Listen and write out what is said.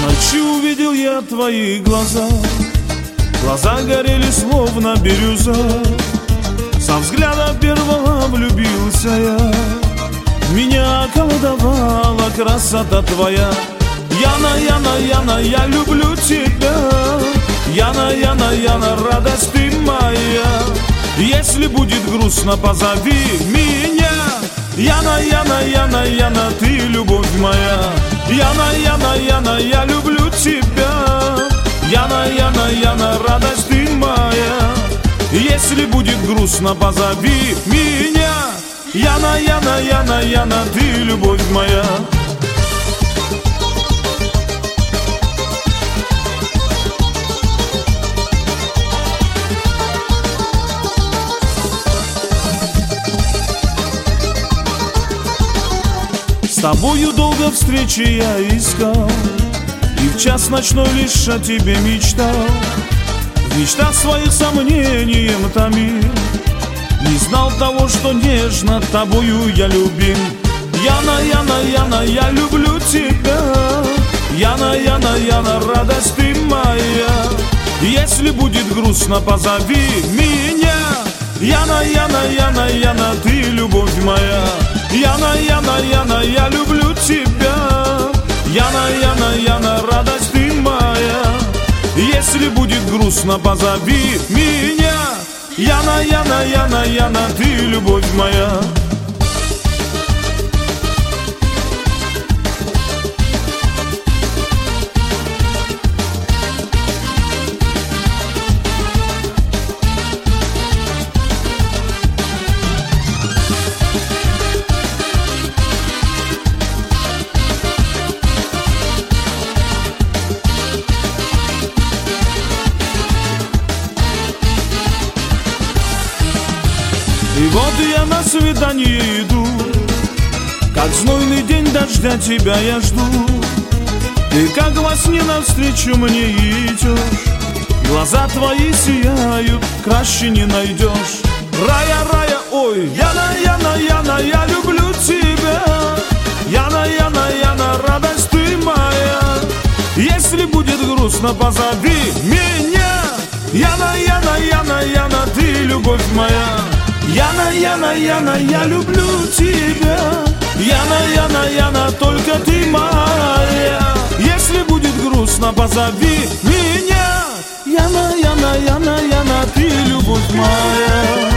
Ночью увидел я твои глаза, глаза горели словно бирюза. Со взгляда первого влюбился я, меня околдовала красота твоя. Яна, Яна, Яна, я люблю тебя. Яна, Яна, Яна, радость ты моя. Если будет грустно, позови меня. Яна, Яна, Яна, Яна, ты любовь моя. Яна, Яна, Яна, я люблю тебя. Яна, Яна, Яна, радость ты моя. Если будет грустно, позови меня. Яна, Яна, Яна, Яна, ты любовь моя. С тобою долго встречи я искал, и в час ночной лишь о тебе мечтал. В мечтах своих сомнением томил, не знал того, что нежно тобою я любим. Яна, Яна, Яна, я люблю тебя. Яна, Яна, Яна, радость ты моя. Если будет грустно, позови меня. Яна, Яна, Яна, Яна, ты любовь моя. Яна, Яна, Яна, я люблю тебя. Яна, Яна, Яна, радость ты моя. Если будет грустно, позови меня. Яна, Яна, Яна, Яна, ты любовь моя. И вот я на свидание иду, как знойный день дождя тебя я жду. Ты как во сне навстречу мне идешь, глаза твои сияют, краще не найдешь. Рая, рая, ой, Яна, Яна, Яна, я люблю тебя. Яна, Яна, Яна, радость ты моя. Если будет грустно, позови меня. Яна, Яна, Яна, Яна, ты любовь моя. Яна, Яна, Яна, я люблю тебя. Яна, Яна, Яна, только ты моя. Если будет грустно, позови меня. Яна, Яна, Яна, Яна, ты любовь моя.